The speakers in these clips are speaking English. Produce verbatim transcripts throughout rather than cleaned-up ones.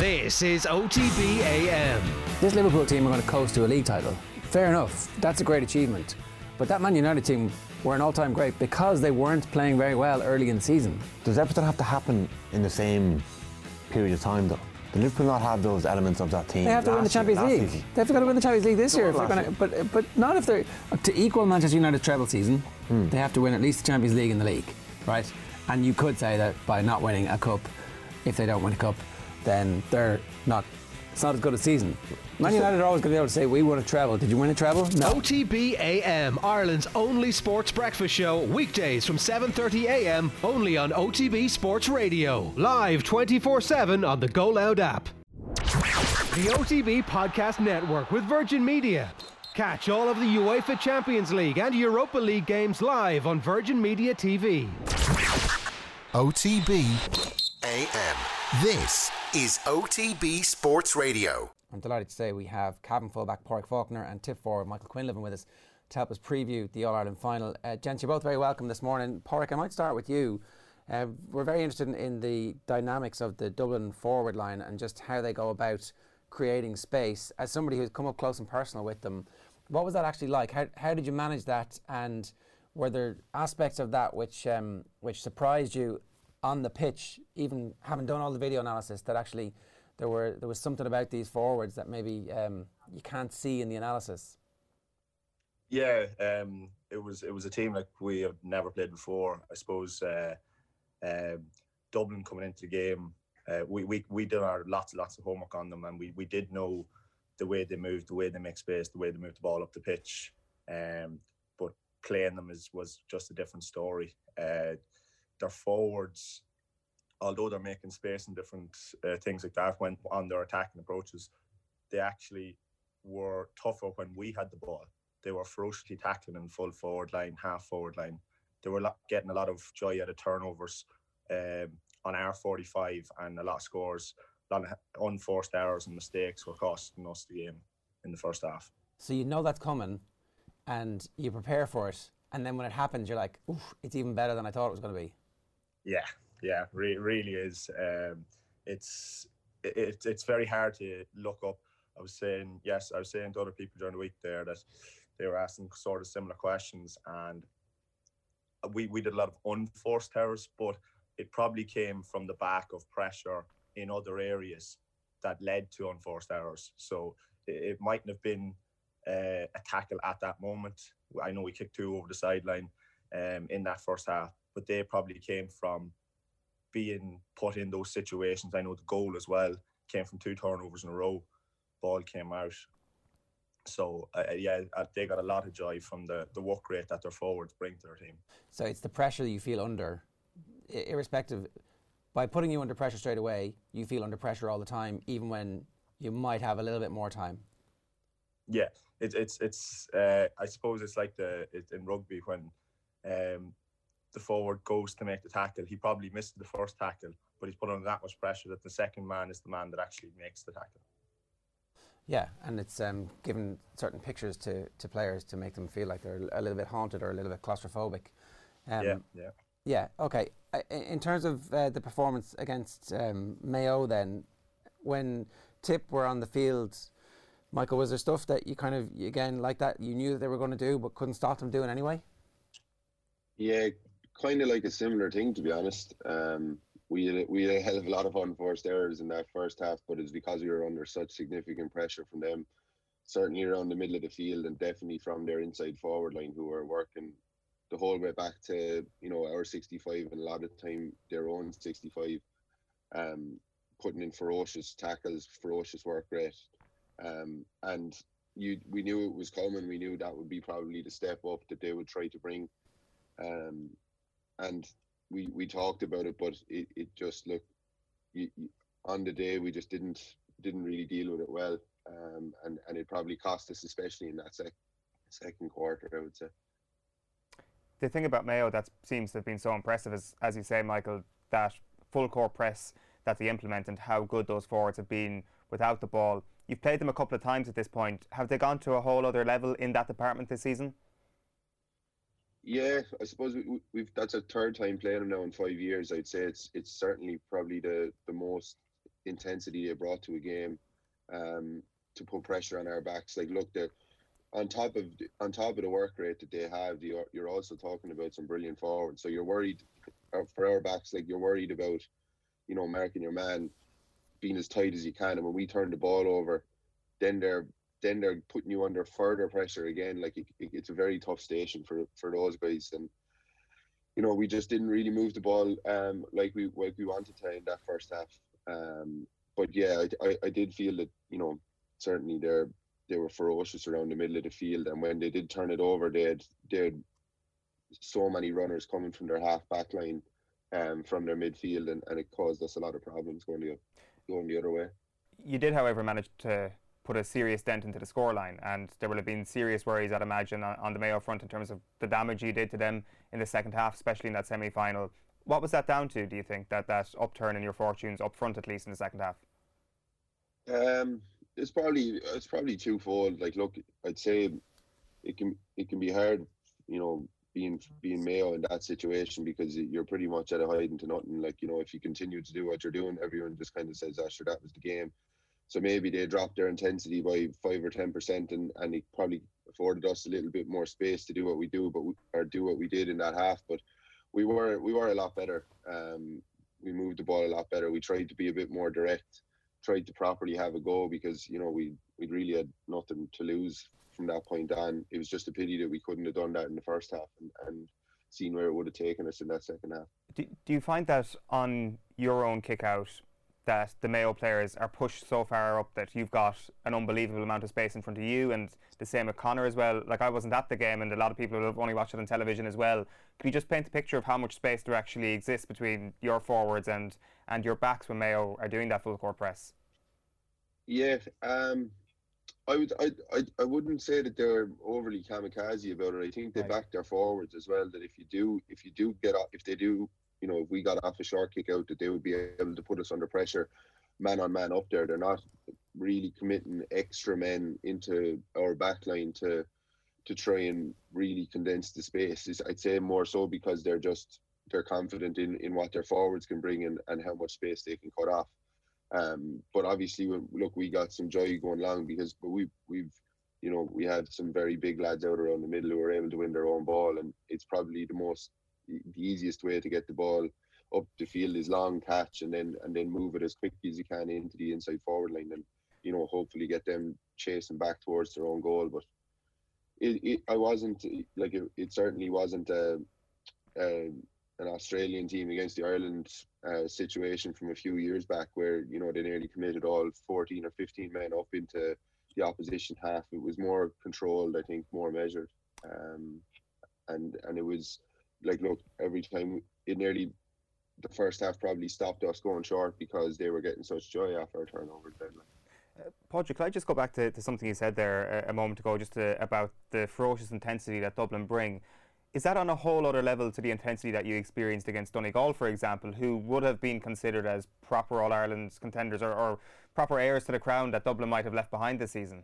This is O T B A M. This Liverpool team are going to coast to a league title. Fair enough, that's a great achievement. But that Man United team were an all-time great because they weren't playing very well early in the season. Does everything have to happen in the same period of time though? Did Liverpool not have those elements of that team? They have to win the Champions year, League. season? They've got to win the Champions League this Go year. on, If they're last gonna, but but not if they're to equal Manchester United's treble season. Hmm. They have to win at least the Champions League and the league, right? And you could say that by not winning a cup, if they don't win a cup, then they're not. It's not as good a season. Man United are always going to be able to say, we won a treble. Did you win a treble? No. O T B A M, Ireland's only sports breakfast show, weekdays from seven thirty a m, only on O T B Sports Radio. Live twenty-four seven on the Go Loud app. The O T B Podcast Network with Virgin Media. Catch all of the UEFA Champions League and Europa League games live on Virgin Media T V. O T B A M. This is O T B Sports Radio. I'm delighted to say we have cabin fullback Pádraig Faulkner and tip forward Michael Quinlivan with us to help us preview the All-Ireland final. Uh, gents, you're both very welcome this morning. Pádraig, I might start with you. Uh, we're very interested in, in the dynamics of the Dublin forward line and just how they go about creating space. As somebody who's come up close and personal with them, what was that actually like? How, how did you manage that, and were there aspects of that which um, which surprised you on the pitch, even having done all the video analysis, that actually there were there was something about these forwards that maybe um, you can't see in the analysis? Yeah, um, it was it was a team like we have never played before. I suppose uh, uh, Dublin coming into the game, uh, we, we we did our lots and lots of homework on them, and we, we did know the way they moved, the way they make space, the way they moved the ball up the pitch. Um, but playing them is was just a different story. Uh, their forwards, although they're making space and different uh, things like that when on their attacking approaches, they actually were tougher when we had the ball. They were ferociously tackling in full forward line, half forward line. They were getting a lot of joy out of turnovers um, on our forty-five, and a lot of scores, a lot of unforced errors and mistakes were costing us the game in the first half. So you know that's coming and you prepare for it, and then when it happens you're like, oof, it's even better than I thought it was going to be. Yeah, yeah, re- really is. Um, it's it, it's very hard to look up. I was saying, yes, I was saying to other people during the week there that they were asking sort of similar questions, and we, we did a lot of unforced errors, but it probably came from the back of pressure in other areas that led to unforced errors. So it, it mightn't have been uh, a tackle at that moment. I know we kicked two over the sideline um, in that first half, but they probably came from being put in those situations. I know the goal as well came from two turnovers in a row. Ball came out. So, uh, yeah, uh, they got a lot of joy from the, the work rate that their forwards bring to their team. So it's the pressure you feel under, I- irrespective, by putting you under pressure straight away, you feel under pressure all the time, even when you might have a little bit more time. Yeah, it's it's it's. Uh, I suppose it's like the it's in rugby when um, the forward goes to make the tackle. He probably missed the first tackle, but he's put under that much pressure that the second man is the man that actually makes the tackle. Yeah, and it's um, given certain pictures to, to players to make them feel like they're a little bit haunted or a little bit claustrophobic. Um, yeah, yeah. Yeah, okay. I, in terms of uh, the performance against um, Mayo then, when Tip were on the field, Michael, was there stuff that you kind of, again, like that, you knew that they were going to do but couldn't stop them doing anyway? Yeah, kind of like a similar thing, to be honest. Um, we had, we had a hell of a lot of unforced errors in that first half, but it's because we were under such significant pressure from them, certainly around the middle of the field and definitely from their inside forward line, who were working the whole way back to, you know, our sixty-five and a lot of the time their own sixty-five, um, putting in ferocious tackles, ferocious work rate. Um, and you, we knew it was coming. We knew that would be probably the step up that they would try to bring. Um, and we we talked about it, but it, it just looked, you, you, on the day we just didn't didn't really deal with it well. Um, and, and it probably cost us, especially in that sec- second quarter, I would say. The thing about Mayo that seems to have been so impressive is, as you say, Michael, that full court press that they implement and how good those forwards have been without the ball. You've played them a couple of times at this point. Have they gone to a whole other level in that department this season? Yeah, I suppose we, we've that's a third time playing them now in five years. I'd say it's it's certainly probably the, the most intensity they brought to a game, um, to put pressure on our backs. Like, look, they're on top of on top of the work rate that they have. You're, you're also talking about some brilliant forwards. So you're worried for our backs. Like, you're worried about, you know, marking your man, being as tight as you can. And when we turn the ball over, then they're then they're putting you under further pressure again. Like, it, it, it's a very tough station for for those guys. And you know, we just didn't really move the ball um, like we like we wanted to in that first half. Um, but yeah, I, I, I did feel that, you know, certainly they're they were ferocious around the middle of the field, and when they did turn it over, they had they had so many runners coming from their half back line, um, from their midfield, and, and it caused us a lot of problems going the going the other way. You did, however, manage to put a serious dent into the scoreline, and there will have been serious worries, I'd imagine, on, on the Mayo front in terms of the damage you did to them in the second half, especially in that semi-final. What was that down to, do you think, that, that upturn in your fortunes, up front at least, in the second half? Um, it's probably it's probably twofold. Like, look, I'd say it can it can be hard, you know, being being Mayo in that situation, because you're pretty much at a hiding to nothing. Like, you know, if you continue to do what you're doing, everyone just kind of says, "Ah, sure, that was the game." So maybe they dropped their intensity by five or ten percent, and and it probably afforded us a little bit more space to do what we do, but we, or do what we did in that half. But we were we were a lot better. Um, we moved the ball a lot better. We tried to be a bit more direct, tried to properly have a go, because, you know, we we really had nothing to lose from that point on. It was just a pity that we couldn't have done that in the first half and, and seen where it would have taken us in that second half. Do, do you find that on your own kick out that the Mayo players are pushed so far up that you've got an unbelievable amount of space in front of you, and the same with Connor as well? Like, I wasn't at the game, and a lot of people have only watched it on television as well. Can you just paint a picture of how much space there actually exists between your forwards and, and your backs when Mayo are doing that full court press? Yeah, um, I would, I, I, I wouldn't say that they're overly kamikaze about it. I think they Right. back their forwards as well. That if you do, if you do get off, if they do, you know, if we got off a short kick out, that they would be able to put us under pressure, man on man up there. They're not really committing extra men into our back line to to try and really condense the space. It's, I'd say more so because they're just they're confident in, in what their forwards can bring and, and how much space they can cut off. Um, but obviously, look, we got some joy going long because but we we've you know we had some very big lads out around the middle who were able to win their own ball, and it's probably the most the easiest way to get the ball up the field is long catch and then and then move it as quickly as you can into the inside forward line, and you know hopefully get them chasing back towards their own goal. But it, it I wasn't like it, it certainly wasn't a, a an Australian team against the Ireland uh, situation from a few years back, where you know they nearly committed all fourteen or fifteen men up into the opposition half. It was more controlled, I think, more measured, um, and and it was like, look, every time it nearly the first half probably stopped us going short because they were getting such joy after our turnover deadline. Uh, Padraig, could I just go back to, to something you said there a, a moment ago, just to, about the ferocious intensity that Dublin bring? Is that on a whole other level to the intensity that you experienced against Donegal, for example, who would have been considered as proper All-Ireland contenders, or, or proper heirs to the crown that Dublin might have left behind this season?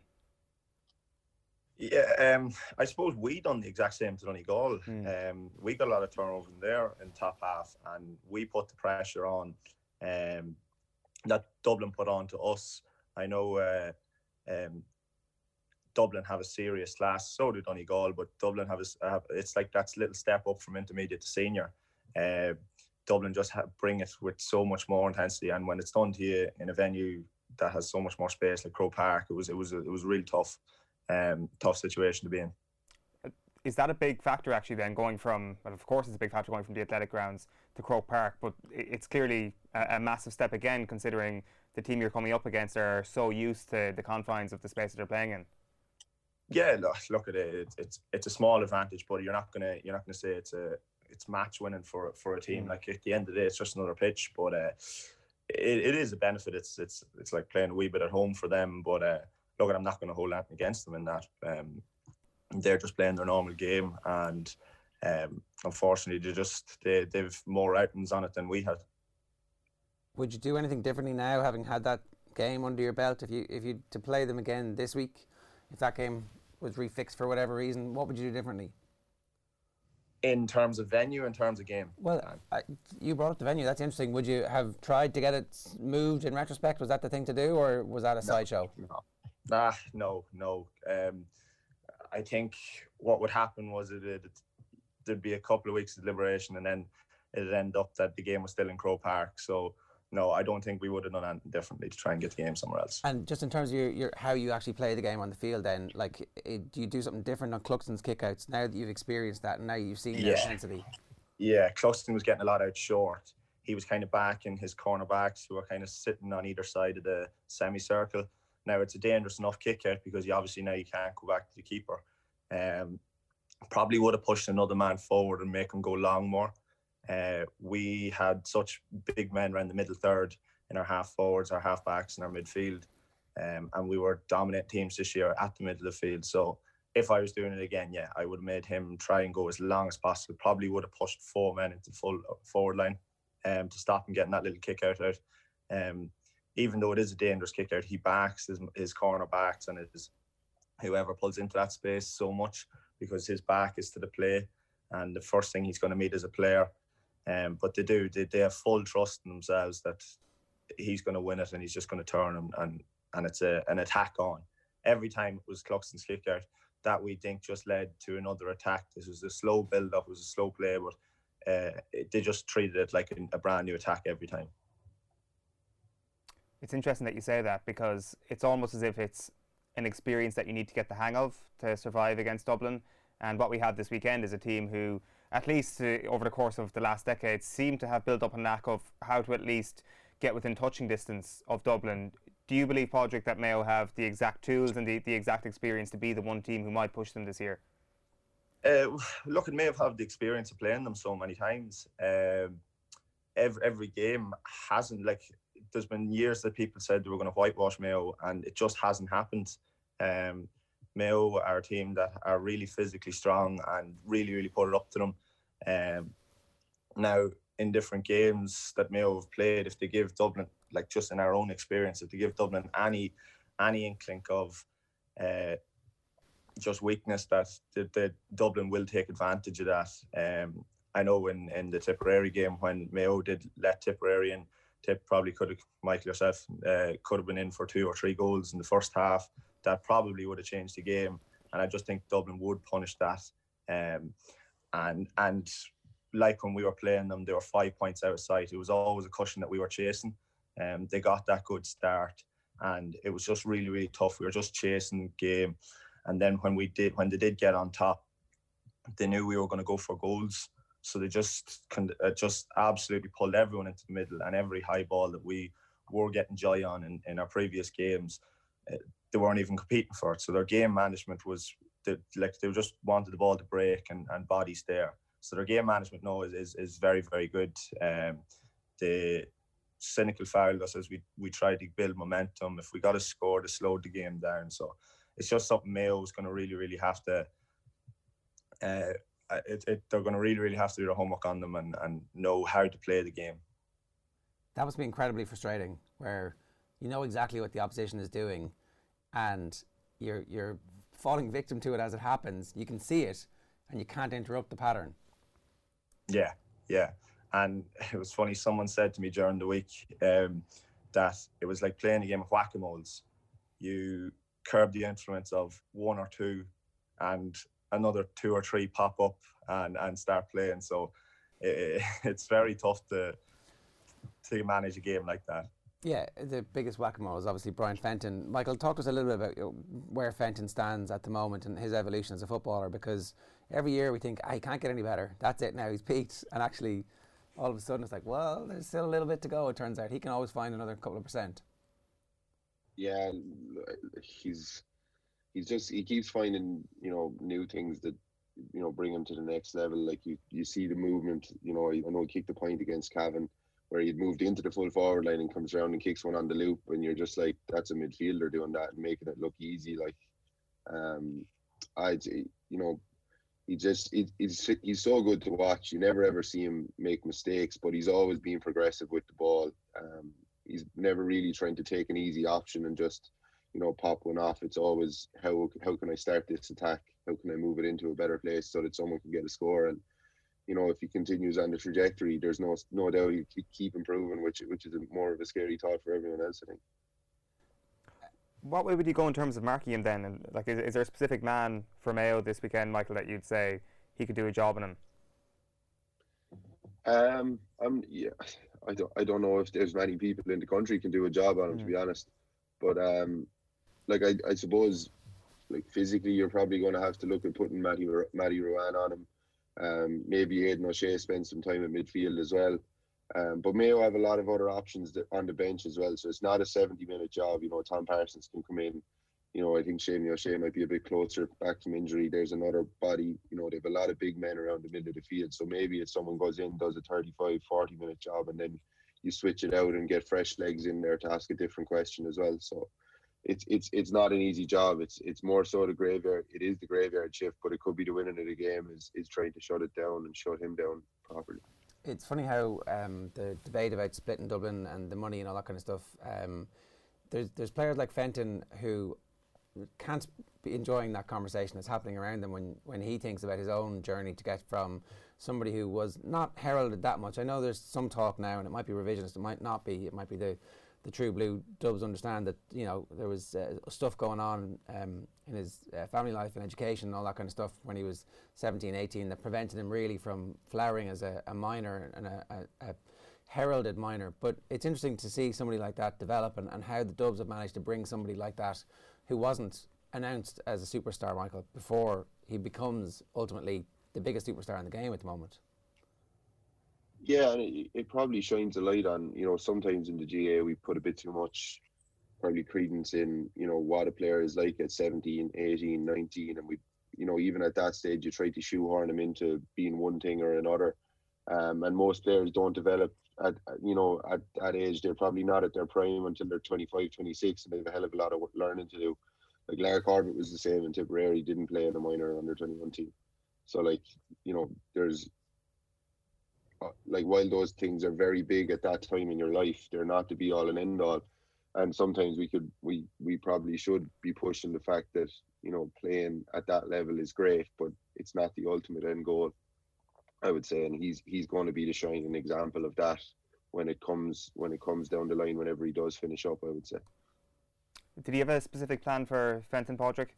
Yeah, um, I suppose we done the exact same to Donegal. Mm. Um, we got a lot of turnovers in there in top half, and we put the pressure on um, that Dublin put on to us. I know uh, um, Dublin have a serious class, so do Donegal, but Dublin have a, uh, it's like that's a little step up from intermediate to senior. Uh, Dublin just have, bring it with so much more intensity, and when it's done to you in a venue that has so much more space like Croke Park, it was it was it was really tough. Um, tough situation to be in. Is that a big factor actually then, going from, well, of course it's a big factor going from the athletic grounds to Croke Park, but it's clearly a, a massive step again, considering the team you're coming up against are so used to the confines of the space that they're playing in? Yeah, look, look at it. It's it's, it's a small advantage, but you're not gonna you're not gonna say it's a it's match winning for for a team. Mm. Like at the end of the day, it's just another pitch, but uh, it, it is a benefit. It's it's it's like playing a wee bit at home for them, but. Uh, Look, I'm not going to hold that against them in that. Um, they're just playing their normal game, and um, unfortunately, they just they they've more outings on it than we had. Would you do anything differently now, having had that game under your belt? If you if you to play them again this week, if that game was refixed for whatever reason, what would you do differently? In terms of venue, in terms of game. Well, I, you brought up the venue. That's interesting. Would you have tried to get it moved in retrospect? Was that the thing to do, or was that a No, sideshow? No, nah, no, no. Um, I think what would happen was it, it, there'd be a couple of weeks of deliberation, and then it'd end up that the game was still in Croke Park. So no, I don't think we would have done anything differently to try and get the game somewhere else. And just in terms of your, your how you actually play the game on the field, then, like, it, do you do something different on Cluxton's kickouts now that you've experienced that and now you've seen the Yeah. intensity? Yeah, Cluxton was getting a lot out short. He was kind of backing his cornerbacks who were kind of sitting on either side of the semicircle. Now it's a dangerous enough kick out because you obviously now you can't go back to the keeper. Um, probably would have pushed another man forward and make him go long more. Uh, we had such big men around the middle third in our half forwards, our half backs, and our midfield, um, and we were dominant teams this year at the middle of the field. So if I was doing it again, yeah, I would have made him try and go as long as possible. Probably would have pushed four men into the full forward line um, to stop him getting that little kick out out. Um, even though it is a dangerous kick out, he backs his, his corner backs and his whoever pulls into that space so much because his back is to the play, and the first thing he's going to meet is a player. Um, but they do, they, they have full trust in themselves that he's going to win it and he's just going to turn him, and, and it's a, an attack on. Every time it was Cluxton's kick out, that we think just led to another attack. This was a slow build up, it was a slow play, but uh, it, they just treated it like a, a brand new attack every time. It's interesting that you say that because it's almost as if it's an experience that you need to get the hang of to survive against Dublin. And what we have this weekend is a team who, at least uh, over the course of the last decade, seem to have built up a knack of how to at least get within touching distance of Dublin. Do you believe, Padraig, that Mayo have the exact tools and the, the exact experience to be the one team who might push them this year? Uh, look, at Mayo have the experience of playing them so many times. Um, every, every game hasn't, like, there's been years that people said they were going to whitewash Mayo, and it just hasn't happened. Um, Mayo are a team that are really physically strong and really, really put it up to them. Um, now, in different games that Mayo have played, if they give Dublin, like just in our own experience, if they give Dublin any any inkling of uh, just weakness, that the, the Dublin will take advantage of that. Um, I know in, in the Tipperary game when Mayo did let Tipperary in, Tip probably could have, Michael yourself, uh, could have been in for two or three goals in the first half. That probably would have changed the game, and I just think Dublin would punish that. Um, and and like when we were playing them, they were five points out of sight. It was always a cushion that we were chasing. Um, they got that good start, and it was just really, really tough. We were just chasing the game, and then when we did, when they did get on top, they knew we were going to go for goals. So they just uh, just absolutely pulled everyone into the middle, and every high ball that we were getting joy on in, in our previous games, uh, they weren't even competing for it. So their game management was, they, like they just wanted the ball to break and, and bodies there. So their game management now is, is, is very, very good. Um, they cynical fouled us as we, we tried to build momentum. If we got a score, they slowed the game down. So it's just something Mayo is going to really, really have to, uh, it, it, they're going to really, really have to do their homework on them and, and know how to play the game. That must be incredibly frustrating, where you know exactly what the opposition is doing and you're you're falling victim to it as it happens. You can see it and you can't interrupt the pattern. Yeah, yeah. And it was funny, someone said to me during the week um, that it was like playing a game of whack-a-moles. You curb the influence of one or two and another two or three pop up and, and start playing. So it, it's very tough to to manage a game like that. Yeah, the biggest whack-a-mole is obviously Brian Fenton. Michael, talk to us a little bit about you know, where Fenton stands at the moment and his evolution as a footballer, because every year we think, ah, he can't get any better. That's it now, he's peaked. And actually, all of a sudden it's like, well, there's still a little bit to go, it turns out. He can always find another couple of percent. Yeah, he's he's just, he keeps finding, you know, new things that, you know, bring him to the next level. Like you, you see the movement, you know, I know he kicked the point against Cavan, where he'd moved into the full forward line and comes around and kicks one on the loop, and you're just like, that's a midfielder doing that and making it look easy. Like, um, I, you know, he just, he, he's he's so good to watch. You never ever see him make mistakes, but he's always being progressive with the ball. Um, he's never really trying to take an easy option and just, you know, pop one off. It's always, how how can I start this attack? How can I move it into a better place so that someone can get a score? And you know, if he continues on the trajectory, there's no no doubt he'll keep, keep improving, which which is a, more of a scary thought for everyone else, I think. What way would you go in terms of marking him then? And like, is, is there a specific man for Mayo this weekend, Michael, that you'd say he could do a job in him? Um, I'm yeah, I don't I don't know if there's many people in the country can do a job on him, mm. to be honest. But um, like I I suppose, like physically, you're probably going to have to look at putting Matty Matty Ruane on him. Um, maybe Aidan O'Shea spend some time at midfield as well. Um, but Mayo have a lot of other options that, on the bench as well. So it's not a seventy minute job. You know, Tom Parsons can come in. You know, I think Seamie O'Shea might be a bit closer back from injury. There's another body. You know, they have a lot of big men around the middle of the field. So maybe if someone goes in, does a thirty-five, forty minute job, and then you switch it out and get fresh legs in there to ask a different question as well. So it's it's it's not an easy job. It's it's more so the graveyard. It is the graveyard shift, but it could be the winning of the game is is trying to shut it down and shut him down properly. It's funny how um, the debate about splitting Dublin and the money and all that kind of stuff. Um, there's there's players like Fenton who can't be enjoying that conversation that's happening around them when, when he thinks about his own journey to get from somebody who was not heralded that much. I know there's some talk now, and it might be revisionist, it might not be, it might be the, the true blue Dubs understand that, you know, there was uh, stuff going on um, in his uh, family life and education and all that kind of stuff when he was seventeen, eighteen that prevented him really from flowering as a, a minor and a, a, a heralded minor. But it's interesting to see somebody like that develop and, and how the Dubs have managed to bring somebody like that who wasn't announced as a superstar, Michael, before he becomes ultimately the biggest superstar in the game at the moment. Yeah, and it, it probably shines a light on, you know, sometimes in the G A we put a bit too much probably credence in, you know, what a player is like at seventeen, eighteen, nineteen, and we, you know, even at that stage you try to shoehorn him into being one thing or another. Um, and most players don't develop at, you know, at that age. They're probably not at their prime until they're twenty-five, twenty-six, and they have a hell of a lot of learning to do. Like Larry Corbett was the same in Tipperary, didn't play in a minor under twenty-one team. So, like, you know, there's, uh, like, while those things are very big at that time in your life, they're not to be all and end all. And sometimes we could, we, we probably should be pushing the fact that, you know, playing at that level is great, but it's not the ultimate end goal, I would say. And he's he's going to be the shining example of that when it comes when it comes down the line, whenever he does finish up, I would say. Did he have a specific plan for Fenton, Patrick?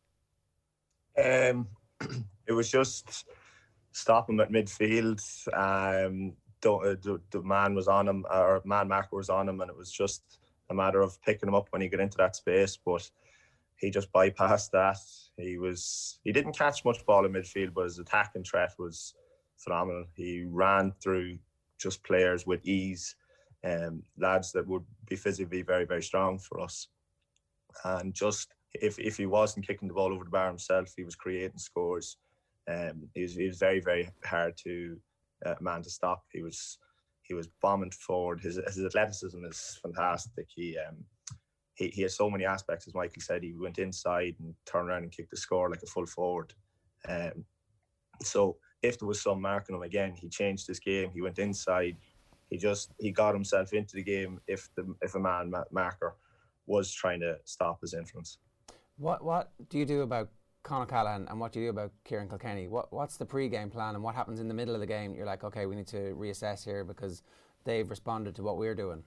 Um, it was just stop him at midfield. Um, don't, uh, the, the man was on him, or man marker was on him, and it was just a matter of picking him up when he got into that space. But he just bypassed that. He was he didn't catch much ball in midfield, but his attacking threat was phenomenal. He ran through just players with ease, um, lads that would be physically very, very strong for us. And just if if he wasn't kicking the ball over the bar himself, he was creating scores. Um, he was he was very, very hard to uh, man to stop. He was he was bombing forward. His his athleticism is fantastic. He um he he has so many aspects, as Michael said. He went inside and turned around and kicked the score like a full forward. Um, so if there was some marking him again, he changed his game. He went inside. He just he got himself into the game if the if a man marker was trying to stop his influence. What what do you do about Conor Callaghan and what do you do about Kieran Kilkenny? What what's the pre-game plan and what happens in the middle of the game? You're like, okay, we need to reassess here because they've responded to what we're doing.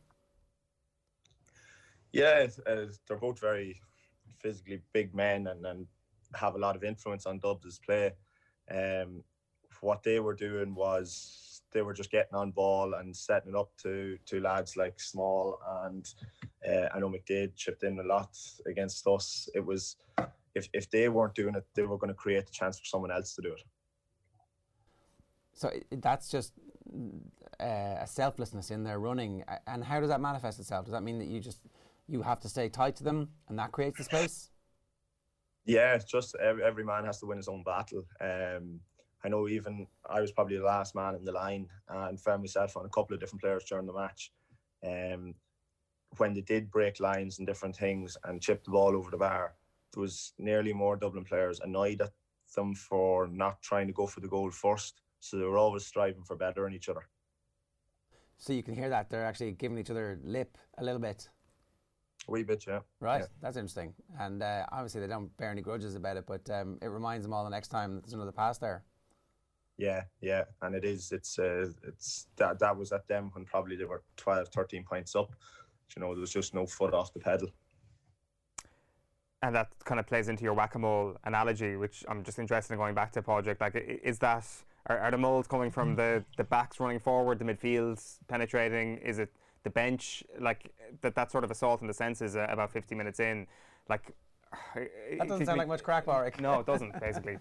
Yeah, uh, they're both very physically big men and, and have a lot of influence on Dubs' play. Um, what they were doing was they were just getting on ball and setting it up to to lads like Small and uh, I know McDade chipped in a lot against us. It was if if they weren't doing it, they were going to create the chance for someone else to do it. So that's just uh, a selflessness in their running. And how does that manifest itself? Does that mean that you just you have to stay tight to them and that creates the space? Yeah, it's just every, every man has to win his own battle. Um, I know even I was probably the last man in the line and found myself on a couple of different players during the match. Um, when they did break lines and different things and chip the ball over the bar, there was nearly more Dublin players annoyed at them for not trying to go for the goal first. So they were always striving for better in each other. So you can hear that they're actually giving each other lip a little bit. A wee bit, yeah. Right, yeah. That's interesting. And uh, obviously they don't bear any grudges about it, but um, it reminds them all the next time that there's another pass there. Yeah, yeah, and it is. It's uh, it's that that was at them when probably they were twelve, thirteen points up. You know, there was just no foot off the pedal. And that kind of plays into your whack-a-mole analogy, which I'm just interested in going back to, Padraig. Like, is that are, are the moles coming from the the backs running forward, the midfields penetrating? Is it the bench? Like that that sort of assault in the senses uh, about fifty minutes in, like. That doesn't sound like much crack, Warwick. No, it doesn't. Basically.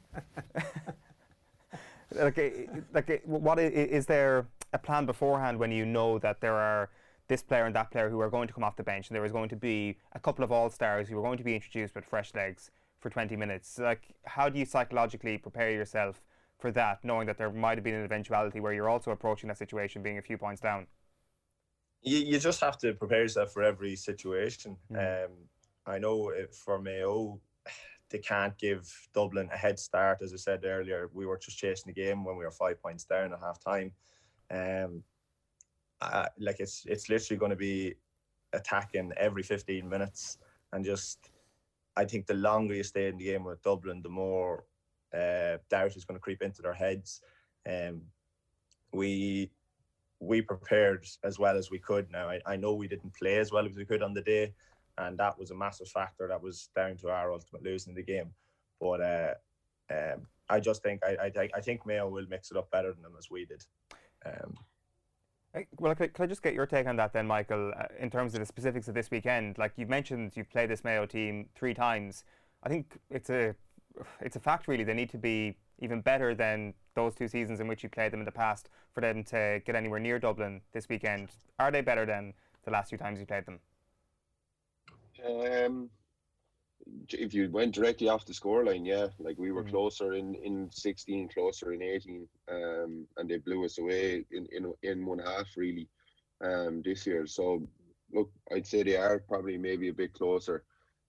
Like, like, what is, is there a plan beforehand when you know that there are this player and that player who are going to come off the bench, and there is going to be a couple of all-stars who are going to be introduced with fresh legs for twenty minutes? Like, how do you psychologically prepare yourself for that, knowing that there might have been an eventuality where you're also approaching that situation being a few points down? You you just have to prepare yourself for every situation. Mm. Um, I know it, for Mayo, they can't give Dublin a head start. As I said earlier, we were just chasing the game when we were five points down at half time. Um, uh, like it's it's literally going to be attacking every fifteen minutes, and just I think the longer you stay in the game with Dublin, the more uh, doubt is going to creep into their heads. Um, we we prepared as well as we could. Now I, I know we didn't play as well as we could on the day, and that was a massive factor that was down to our ultimate losing the game. But uh, um, I just think I, I I think Mayo will mix it up better than them as we did. Um, Well, could, could I just get your take on that then, Michael, uh, in terms of the specifics of this weekend? Like you've mentioned, you've played this Mayo team three times. I think it's a it's a fact, really. They need to be even better than those two seasons in which you played them in the past for them to get anywhere near Dublin this weekend. Are they better than the last two times you played them? Um, if you went directly off the scoreline, yeah, like we were Mm. closer in, in sixteen, closer in eighteen, um, and they blew us away in, in in one half really, um, this year. So look, I'd say they are probably maybe a bit closer.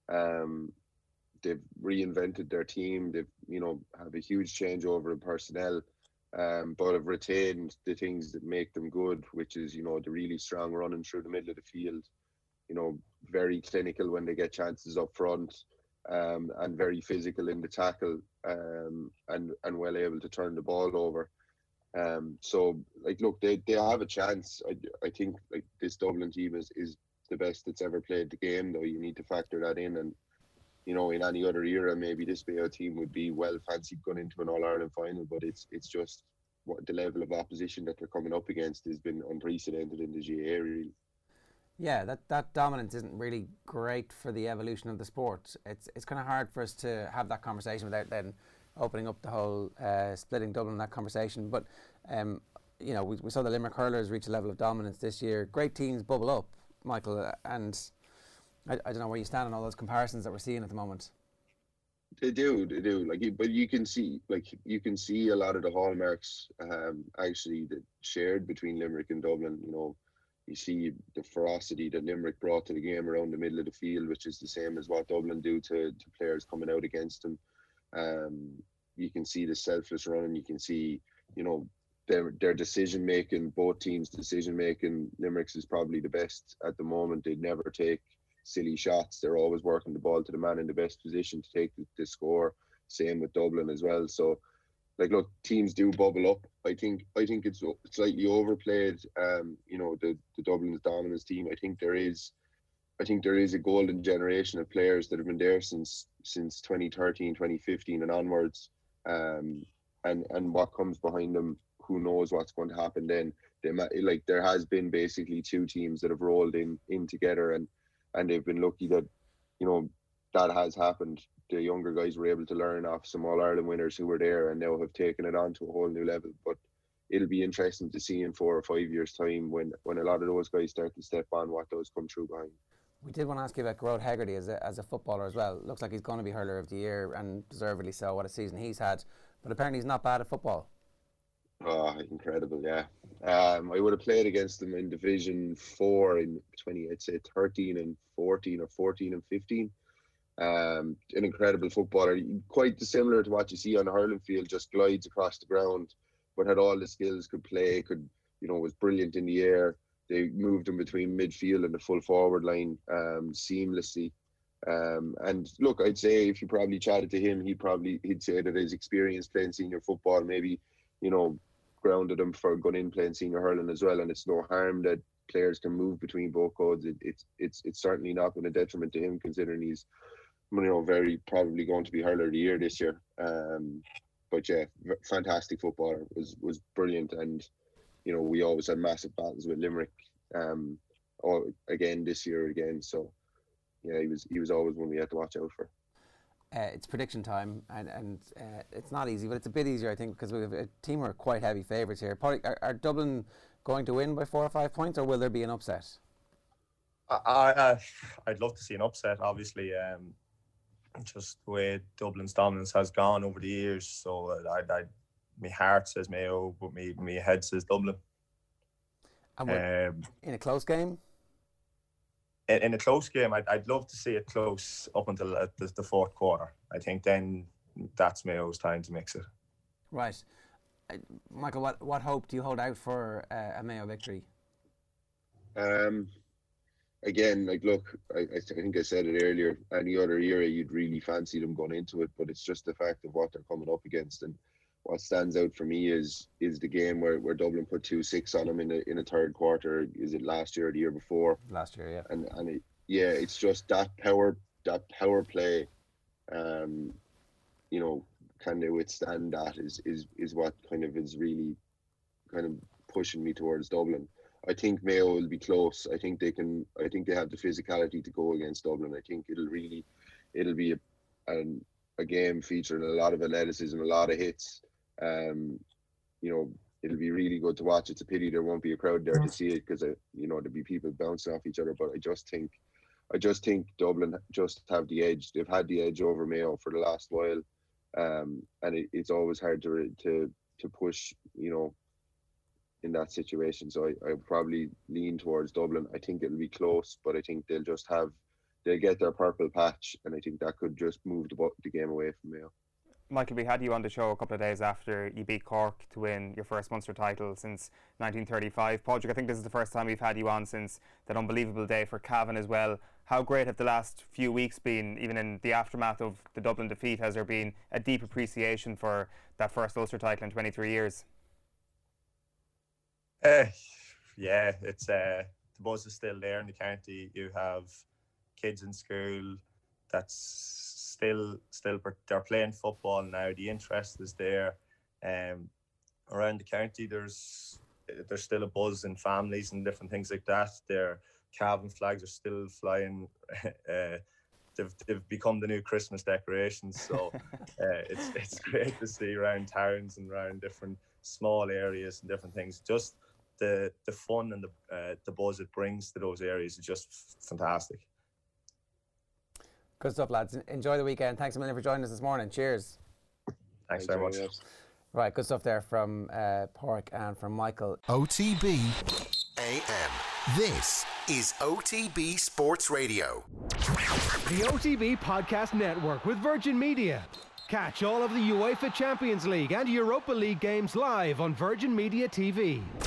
Um, they've reinvented their team. They've you know have a huge changeover in personnel, um, but have retained the things that make them good, which is you know the really strong running through the middle of the field. You know, very clinical when they get chances up front, um, and very physical in the tackle, um, and and well able to turn the ball over. Um, so like, look, they, they have a chance. I, I think like this Dublin team is, is the best that's ever played the game. Though you need to factor that in, and you know, in any other era, maybe this Mayo team would be well fancied going into an All Ireland final. But it's it's just what the level of opposition that they're coming up against has been unprecedented in the G A A, really. Yeah, that, that dominance isn't really great for the evolution of the sport. It's it's kind of hard for us to have that conversation without then opening up the whole uh, splitting Dublin, that conversation. But, um, you know, we, we saw the Limerick hurlers reach a level of dominance this year. Great teams bubble up, Michael, and I, I don't know where you stand on all those comparisons that we're seeing at the moment. They do, they do. Like, but you can see, like, you can see a lot of the hallmarks um, actually that shared between Limerick and Dublin. You know, you see the ferocity that Limerick brought to the game around the middle of the field, which is the same as what Dublin do to, to players coming out against them. Um, you can see the selfless running. You can see, you know, their their decision making. Both teams' decision making. Limerick's is probably the best at the moment. They never take silly shots. They're always working the ball to the man in the best position to take the, the score. Same with Dublin as well. So, like, look, teams do bubble up. I think I think it's slightly overplayed. Um, you know, the the Dublin's dominance team. I think there is, I think there is a golden generation of players that have been there since since twenty thirteen, twenty fifteen, and onwards. Um, and and what comes behind them, who knows what's going to happen then? They might, like there has been basically two teams that have rolled in in together, and and they've been lucky that, you know, that has happened. The younger guys were able to learn off some All Ireland winners who were there and now have taken it on to a whole new level. But it'll be interesting to see in four or five years' time when, when a lot of those guys start to step on what those come through behind. We did want to ask you about Gearóid Hegarty as a, as a footballer as well. Looks like he's going to be hurler of the year, and deservedly so. What a season he's had. But apparently he's not bad at football. Oh, incredible, yeah. Um, I would have played against him in Division four in twenty, I'd say thirteen and fourteen or fourteen and fifteen. Um, an incredible footballer, quite similar to what you see on the hurling field, just glides across the ground, but had all the skills, could play, could, you know, was brilliant in the air. They moved him between midfield and the full forward line um, seamlessly. Um, and look, I'd say if you probably chatted to him, he probably he'd say that his experience playing senior football maybe you know, grounded him for going in playing senior hurling as well. And it's no harm that players can move between both codes. It, it's it's it's certainly not been a detriment to him, considering he's, you know, very probably going to be hurler of the year this year. Um, but yeah, fantastic footballer, was was brilliant, and you know, we always had massive battles with Limerick. Um, all, again this year again. So yeah, he was he was always one we had to watch out for. Uh, it's prediction time, and, and uh, it's not easy, but it's a bit easier, I think, because we have a team who are quite heavy favourites here. Are, are Dublin going to win by four or five points, or will there be an upset? I, I, I'd love to see an upset, obviously. Um, just the way Dublin's dominance has gone over the years. So I, I, my heart says Mayo, but my, my head says Dublin. And um, in a close game? In, in a close game, I'd, I'd love to see it close up until uh, the, the fourth quarter. I think then that's Mayo's time to mix it. Right. Uh, Michael, what, what hope do you hold out for uh, a Mayo victory? Um, again, like, look, I, I think I said it earlier, any other era you'd really fancy them going into it, but it's just the fact of what they're coming up against. And what stands out for me is is the game where, where Dublin put two six on them in a in a third quarter. Is it last year or the year before? Last year, yeah. And and it, yeah, it's just that power that power play. Um, you know, can they withstand that? Is is is what kind of is really kind of pushing me towards Dublin. I think Mayo will be close. I think they can. I think they have the physicality to go against Dublin. I think it'll really, it'll be a, an, a game featuring a lot of athleticism, a lot of hits. Um, you know, it'll be really good to watch. It's a pity there won't be a crowd there to see it, because you know, there'll be people bouncing off each other. But I just think, I just think Dublin just have the edge. They've had the edge over Mayo for the last while, um, and it, it's always hard to to to push, you know, in that situation. So I I probably lean towards Dublin. I think it'll be close, but I think they'll just have they'll get their purple patch, and I think that could just move the the game away from Mayo. Michael, we had you on the show a couple of days after you beat Cork to win your first Munster title since nineteen thirty-five. Padraig, I think this is the first time we've had you on since that unbelievable day for Cavan as well. How great have the last few weeks been, even in the aftermath of the Dublin defeat? Has there been a deep appreciation for that first Ulster title in twenty-three years? Uh, yeah, it's uh, the buzz is still there in the county. You have kids in school that's still still they're playing football now. The interest is there. Um, around the county, there's there's still a buzz in families and different things like that. Their Cavan flags are still flying. uh, they've they've become the new Christmas decorations. So uh, it's it's great to see around towns and around different small areas and different things. Just the the fun and the uh, the buzz it brings to those areas is just fantastic. Good stuff, lads. Enjoy the weekend. Thanks a million for joining us this morning. Cheers. Thanks very much. Right, good stuff there from uh, Pádraig and from Michael. O T B A M. This is O T B Sports Radio. The O T B Podcast Network with Virgin Media. Catch all of the UEFA Champions League and Europa League games live on Virgin Media T V.